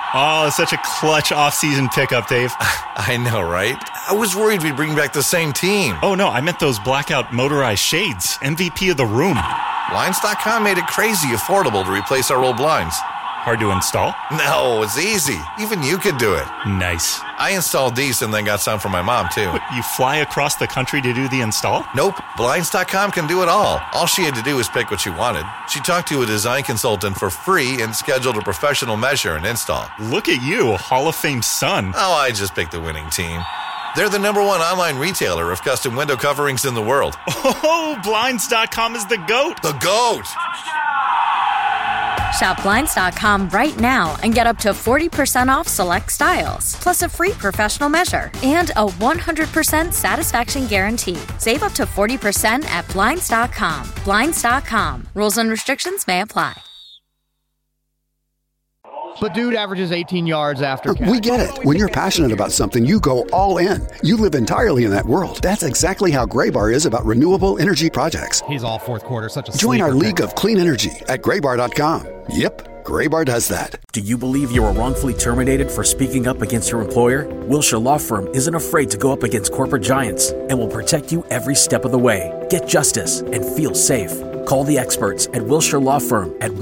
Oh, it's such a clutch off-season pickup, Dave. I know, right? I was worried we'd bring back the same team. Oh, no, I meant those blackout motorized shades. MVP of the room. Blinds.com made it crazy affordable to replace our old blinds. Hard to install? No, it's easy. Even you could do it. Nice. I installed these and then got some for my mom, too. What, you fly across the country to do the install? Nope. Blinds.com can do it all. All she had to do was pick what she wanted. She talked to a design consultant for free and scheduled a professional measure and install. Look at you, Hall of Fame son. Oh, I just picked the winning team. They're the #1 online retailer of custom window coverings in the world. Oh, Blinds.com is the GOAT. The GOAT! Shop Blinds.com right now and get up to 40% off select styles, plus a free professional measure and a 100% satisfaction guarantee. Save up to 40% at Blinds.com. Blinds.com. Rules and restrictions may apply. But dude averages 18 yards after catch. We get it. When you're passionate about something, you go all in. You live entirely in that world. That's exactly how Graybar is about renewable energy projects. He's all fourth quarter, such a Join our sleeper league pick. of clean energy at graybar.com. Yep, Graybar does that. Do you believe you were wrongfully terminated for speaking up against your employer? Wilshire Law Firm isn't afraid to go up against corporate giants and will protect you every step of the way. Get justice and feel safe. Call the experts at Wilshire Law Firm at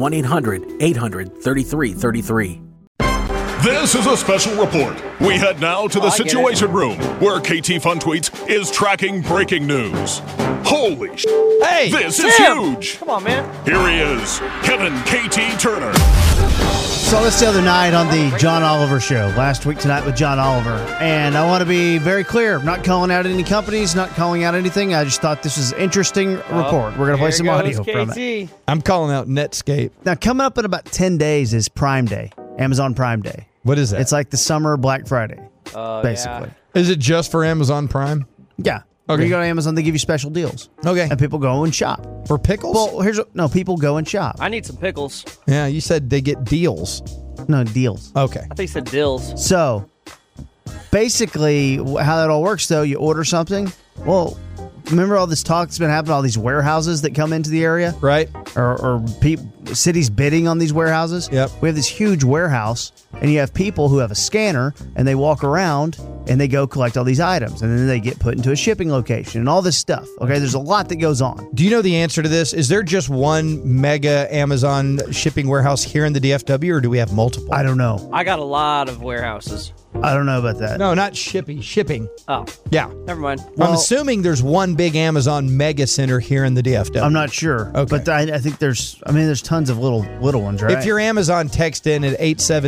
1-800-800-3333. This is a special report. We head now to the Situation Room, where KT Fun Tweets is tracking breaking news. Holy sh! Hey, this is huge! Come on, man. Here he is, Kevin KT Turner. Saw this the other night on the John Oliver show, last week tonight with John Oliver. And I want to be very clear. I'm not calling out any companies, not calling out anything. I just thought this was an interesting report. We're going to play some audio from it. I'm calling out Netscape. Now, coming up in about 10 days is Prime Day, Amazon Prime Day. What is that? It's like the summer Black Friday, basically. Yeah. Is it just for Amazon Prime? Yeah. Okay. When you go to Amazon, they give you special deals. Okay. And people go and shop. For pickles? Well, people go and shop. I need some pickles. Yeah, you said they get deals. No, deals. Okay. I think you said dills. So, basically, how that all works, though, you order something. Well, remember all this talk that's been happening, all these warehouses that come into the area? Right. Or cities bidding on these warehouses? Yep. We have this huge warehouse, and you have people who have a scanner, and they walk around, and they go collect all these items, and then they get put into a shipping location, and all this stuff. Okay, there's a lot that goes on. Do you know the answer to this? Is there just one mega Amazon shipping warehouse here in the DFW, or do we have multiple? I don't know. I got a lot of warehouses. I don't know about that. No, not shipping. Oh. Yeah. Never mind. I'm assuming there's one big Amazon mega center here in the DFW. I'm not sure. Okay. But I think there's tons of little ones, right? If you're Amazon, text in at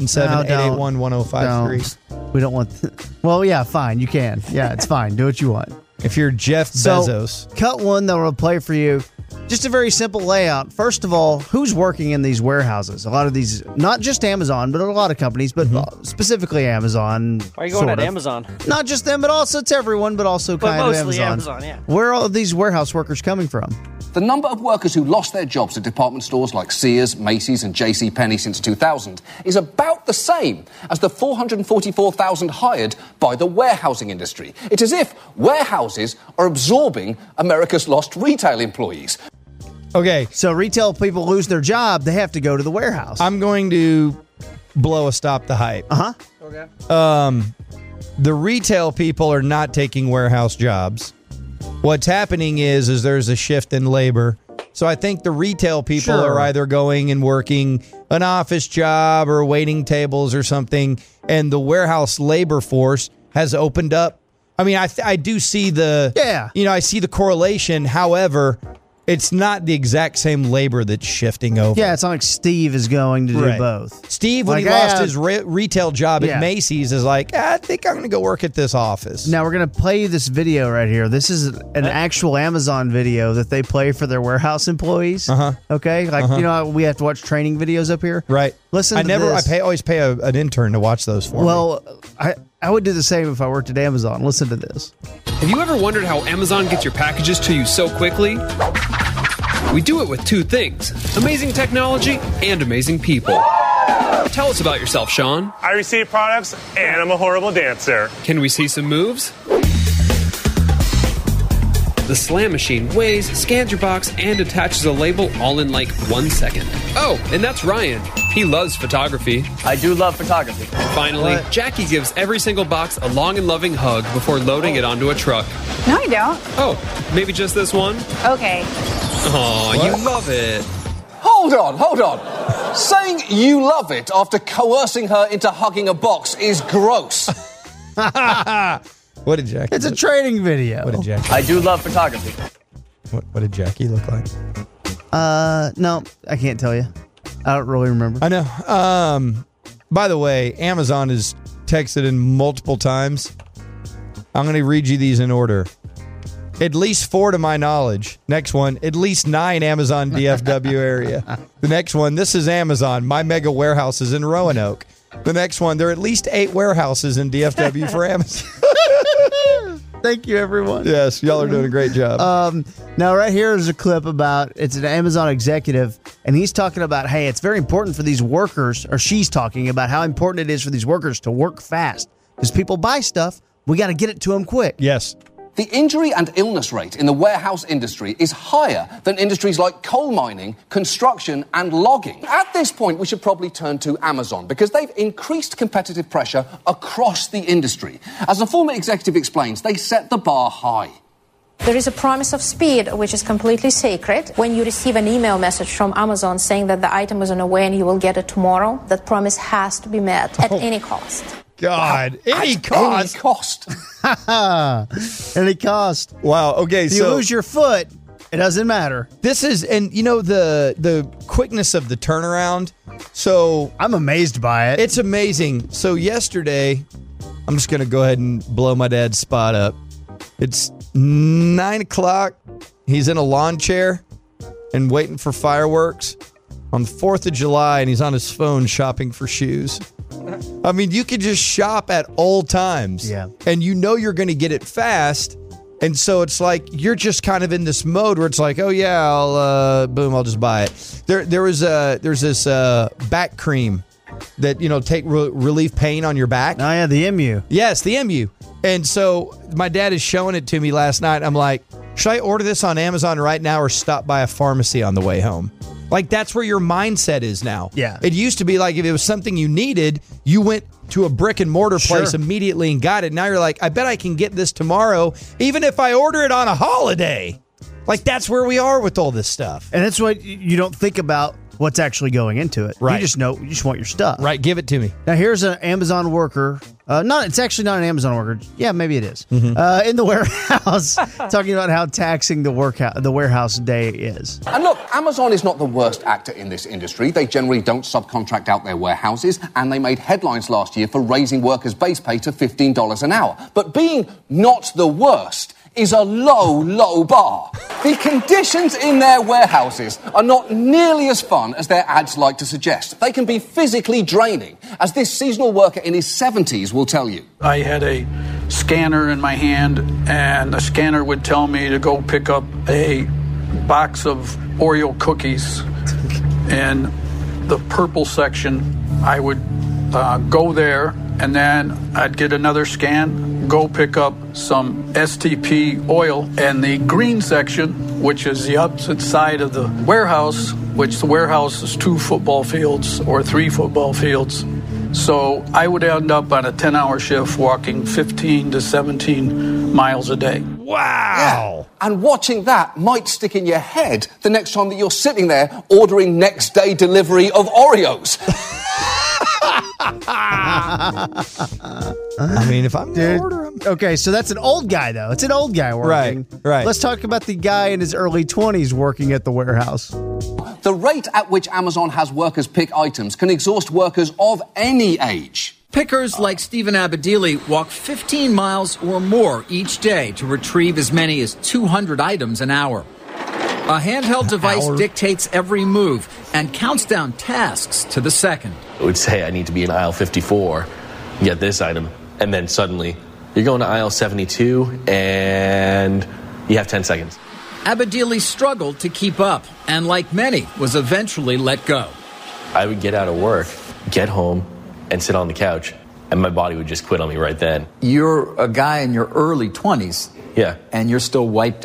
877-881-1053. We don't want... Well, yeah, fine. You can. Yeah, it's fine. Do what you want. If you're Jeff Bezos. Cut one that will play for you. Just a very simple layout. First of all, who's working in these warehouses? A lot of these, not just Amazon, but a lot of companies, but specifically Amazon. Why are you going at Amazon? Not just them, but also it's everyone, but also kind of mostly Amazon. yeah. Where are all of these warehouse workers coming from? The number of workers who lost their jobs at department stores like Sears, Macy's and JCPenney since 2000 is about the same as the 444,000 hired by the warehousing industry. It's as if warehouses are absorbing America's lost retail employees. Okay. So retail people lose their job, they have to go to the warehouse. I'm going to blow a stop the hype. Uh-huh. Okay. The retail people are not taking warehouse jobs. What's happening is there's a shift in labor. So I think the retail people are either going and working an office job or waiting tables or something, and the warehouse labor force has opened up. I mean, I do see I see the correlation. However, it's not the exact same labor that's shifting over. Yeah, it's not like Steve is going to do both. Steve, when he lost his retail job at Macy's, is like, I think I'm going to go work at this office. Now, we're going to play you this video right here. This is an actual Amazon video that they play for their warehouse employees. Uh-huh. Okay? Like, you know how we have to watch training videos up here? Right. Listen to this. I always pay an intern to watch those for me. Well, I would do the same if I worked at Amazon. Listen to this. Have you ever wondered how Amazon gets your packages to you so quickly? We do it with two things: amazing technology and amazing people. Tell us about yourself, Sean. I receive products and I'm a horrible dancer. Can we see some moves? The Slam machine weighs, scans your box, and attaches a label all in like 1 second. Oh, and that's Ryan. He loves photography. I do love photography. Finally, Jackie gives every single box a long and loving hug before loading it onto a truck. No, I don't. Oh, maybe just this one? Okay. Oh, you love it. Hold on. Saying you love it after coercing her into hugging a box is gross. What did Jackie It's a training video. What did Jackie? I do love photography. What did Jackie look like? No, I can't tell you. I don't really remember. I know. By the way, Amazon has texted in multiple times. I'm going to read you these in order. At least 4 to my knowledge. Next one, at least 9 Amazon DFW area. The next one, this is Amazon. My mega warehouse is in Roanoke. The next one, there are at least 8 warehouses in DFW for Amazon. Thank you, everyone. Yes, y'all are doing a great job. Now, right here is a clip about, it's an Amazon executive, and he's talking about, hey, it's very important for these workers, or she's talking about how important it is for these workers to work fast. Because people buy stuff, we got to get it to them quick. Yes. The injury and illness rate in the warehouse industry is higher than industries like coal mining, construction, and logging. At this point, we should probably turn to Amazon because they've increased competitive pressure across the industry. As a former executive explains, they set the bar high. There is a promise of speed, which is completely sacred. When you receive an email message from Amazon saying that the item is on the way and you will get it tomorrow, that promise has to be met at any cost. God, any cost. Any cost. Wow. Okay, if you lose your foot, it doesn't matter. This is, and you know, the quickness of the turnaround. So I'm amazed by it. It's amazing. So yesterday, I'm just going to go ahead and blow my dad's spot up. It's 9 o'clock. He's in a lawn chair and waiting for fireworks on the 4th of July, and he's on his phone shopping for shoes. I mean, you could just shop at all times. Yeah. And you know you're going to get it fast. And so it's like you're just kind of in this mode where it's like, oh, yeah, I'll just buy it. There's this back cream that, you know, take relief pain on your back. Oh, yeah, the MU. Yes, the MU. And so my dad is showing it to me last night. I'm like, should I order this on Amazon right now or stop by a pharmacy on the way home? Like, that's where your mindset is now. Yeah. It used to be like if it was something you needed, you went to a brick and mortar place immediately and got it. Now you're like, I bet I can get this tomorrow, even if I order it on a holiday. Like, that's where we are with all this stuff. And that's what you don't think about what's actually going into it. Right. You just know, you just want your stuff. Right. Give it to me. Now, here's an Amazon worker. It's actually not an Amazon worker. Yeah, maybe it is. Mm-hmm. In the warehouse, talking about how taxing the warehouse day is. And look, Amazon is not the worst actor in this industry. They generally don't subcontract out their warehouses, and they made headlines last year for raising workers' base pay to $15 an hour. But being not the worst is a low, low bar. The conditions in their warehouses are not nearly as fun as their ads like to suggest. They can be physically draining, as this seasonal worker in his 70s will tell you. I had a scanner in my hand, and the scanner would tell me to go pick up a box of Oreo cookies. In the purple section, I would go there, and then I'd get another scan, go pick up some STP oil. And the green section, which is the opposite side of the warehouse, which the warehouse is 2 football fields or 3 football fields. So I would end up on a 10-hour shift walking 15 to 17 miles a day. Wow. Yeah. And watching that might stick in your head the next time that you're sitting there ordering next day delivery of Oreos. I mean, if I'm going to order them. Okay, so that's an old guy, though. It's an old guy working. Right. Let's talk about the guy in his early 20s working at the warehouse. The rate at which Amazon has workers pick items can exhaust workers of any age. Pickers like Stephen Abedili walk 15 miles or more each day to retrieve as many as 200 items an hour. A handheld device dictates every move and counts down tasks to the second. It would say I need to be in aisle 54, get this item, and then suddenly you're going to aisle 72 and you have 10 seconds. Abedili struggled to keep up and, like many, was eventually let go. I would get out of work, get home, and sit on the couch, and my body would just quit on me right then. You're a guy in your early 20s. Yeah. And you're still wiped out.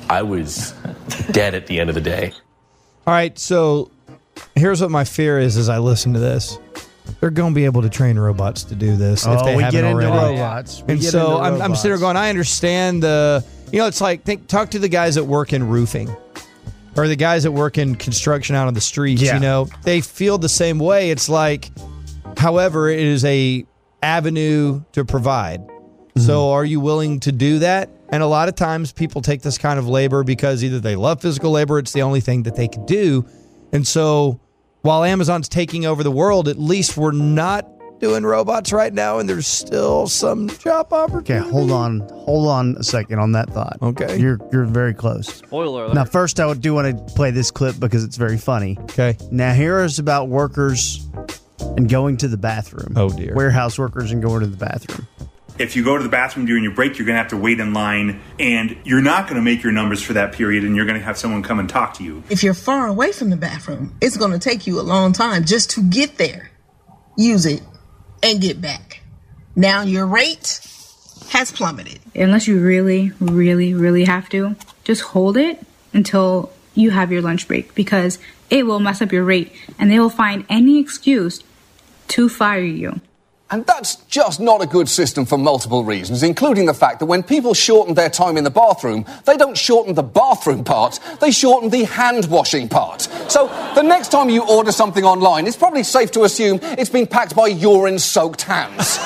I was dead at the end of the day. All right, so here's what my fear is as I listen to this. They're going to be able to train robots to do this if they haven't already. Robots. I'm sitting there going, I understand it's like, talk to the guys that work in roofing or the guys that work in construction out on the streets. Yeah. They feel the same way. It's like, however, it is a avenue to provide. Mm-hmm. So are you willing to do that? And a lot of times people take this kind of labor because either they love physical labor, it's the only thing that they can do. And so while Amazon's taking over the world, at least we're not doing robots right now, and there's still some job opportunity. Okay, hold on a second on that thought. Okay. You're very close. Spoiler alert. Now, first, I do want to play this clip because it's very funny. Okay. Now, here is about workers and going to the bathroom. Oh, dear. Warehouse workers and going to the bathroom. If you go to the bathroom during your break, you're going to have to wait in line, and you're not going to make your numbers for that period, and you're going to have someone come and talk to you. If you're far away from the bathroom, it's going to take you a long time just to get there, use it, and get back. Now your rate has plummeted. Unless you really, really, really have to, just hold it until you have your lunch break, because it will mess up your rate, and they will find any excuse to fire you. And that's just not a good system for multiple reasons, including the fact that when people shorten their time in the bathroom, they don't shorten the bathroom part, they shorten the hand-washing part. So the next time you order something online, it's probably safe to assume it's been packed by urine-soaked hands.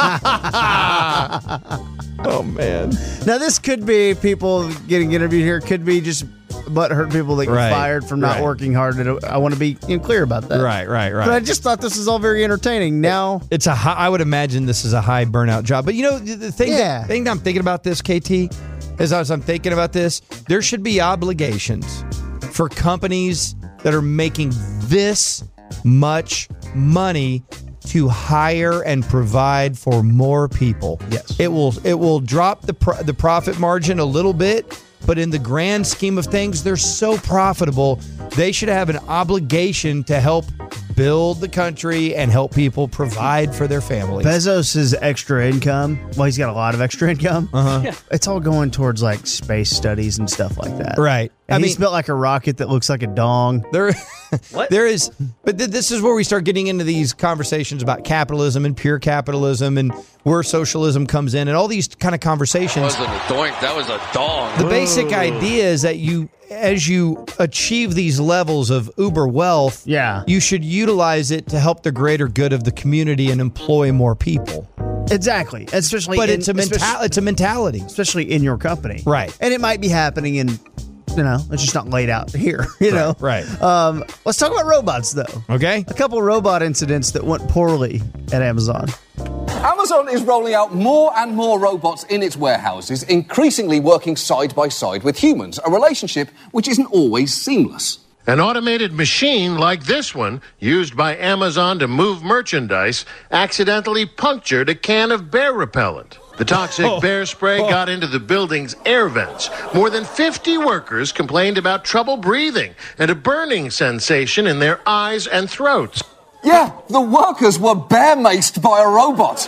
Oh, man. Now, this could be people getting interviewed here. Could be just butthurt people that get fired from not working hard. I want to be clear about that. Right. But I just thought this was all very entertaining. Now, it's I would imagine this is a high burnout job. But the thing that I'm thinking about this, KT, as I'm thinking about this, there should be obligations for companies that are making this much money to hire and provide for more people. Yes. It will drop the profit margin a little bit, but in the grand scheme of things, they're so profitable, they should have an obligation to help build the country and help people provide for their families. Bezos' extra income, well, he's got a lot of extra income. Uh-huh. Yeah. It's all going towards like space studies and stuff like that. Right. And he's built like a rocket that looks like a dong. There is, but this is where we start getting into these conversations about capitalism and pure capitalism and where socialism comes in and all these kind of conversations. That wasn't a doink, that was a dong. The basic idea is that as you achieve these levels of uber wealth, you should utilize it to help the greater good of the community and employ more people. Exactly. Especially but it's a mentality. Especially in your company. Right. And it might be happening in, it's just not laid out here, know? Right. Let's talk about robots, though. Okay. A couple robot incidents that went poorly at Amazon. Amazon is rolling out more and more robots in its warehouses, increasingly working side by side with humans, a relationship which isn't always seamless. An automated machine like this one, used by Amazon to move merchandise, accidentally punctured a can of bear repellent. The toxic bear spray got into the building's air vents. More than 50 workers complained about trouble breathing and a burning sensation in their eyes and throats. Yeah, the workers were bear-maced by a robot.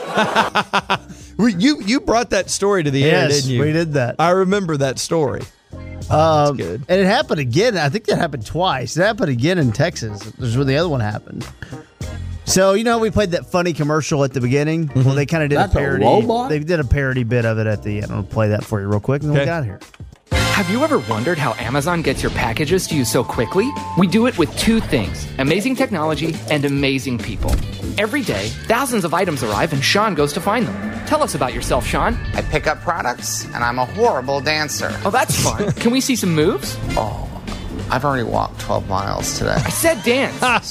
You brought that story to the air, didn't you? We did that. I remember that story. That's good. And it happened again. I think that happened twice. It happened again in Texas. There's where the other one happened. So, we played that funny commercial at the beginning? Mm-hmm. Well, they kind of did a parody. They did a parody bit of it at the end. I'll play that for you real quick and then we got here. Have you ever wondered how Amazon gets your packages to you so quickly? We do it with two things: amazing technology and amazing people. Every day, thousands of items arrive and Sean goes to find them. Tell us about yourself, Sean. I pick up products and I'm a horrible dancer. Oh, that's fun. Can we see some moves? Oh, I've already walked 12 miles today. I said dance.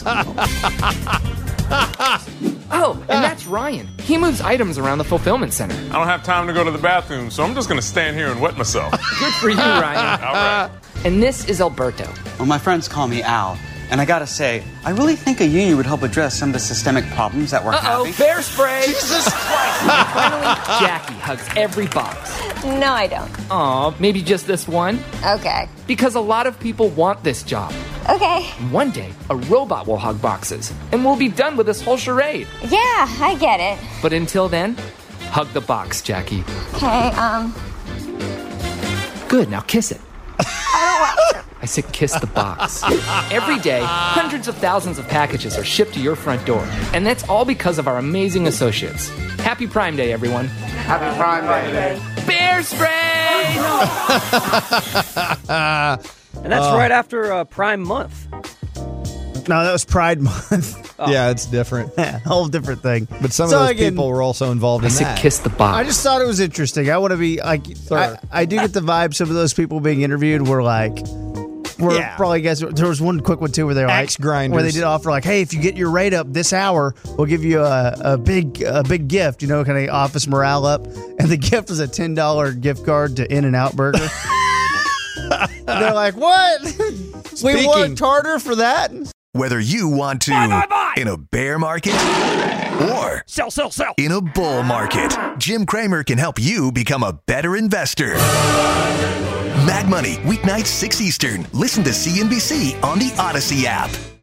Oh, and that's Ryan. He moves items around the fulfillment center. I don't have time to go to the bathroom, so I'm just going to stand here and wet myself. Good for you, Ryan. All right. And this is Alberto. Well, my friends call me Al. And I gotta say, I really think a union would help address some of the systemic problems that we're having. Bear spray! Jesus Christ! And finally, Jackie hugs every box. No, I don't. Aw, maybe just this one? Okay. Because a lot of people want this job. Okay. One day, a robot will hug boxes, and we'll be done with this whole charade. Yeah, I get it. But until then, hug the box, Jackie. Okay, Good, now kiss it. I said kiss the box. Every day, hundreds of thousands of packages are shipped to your front door. And that's all because of our amazing associates. Happy Prime Day, everyone. Happy Prime Day. Bear spray! And that's right after Prime Month. No, that was Pride Month. Yeah, it's different. Yeah, whole different thing. But some of those people were also involved in that. Kiss the box. I just thought it was interesting. I want to be like, I do get the vibe some of those people being interviewed were like, probably guys. There was one quick one too where they were Axe grinders. where they did offer like, hey, if you get your rate up this hour, we'll give you a big gift, kind of office morale up. And the gift was a $10 gift card to In-N-Out Burger. They're like, what? We worked harder for that. Whether you want to in a bear market or sell in a bull market, Jim Cramer can help you become a better investor. Mad Money, weeknights 6 Eastern. Listen to CNBC on the Odyssey app.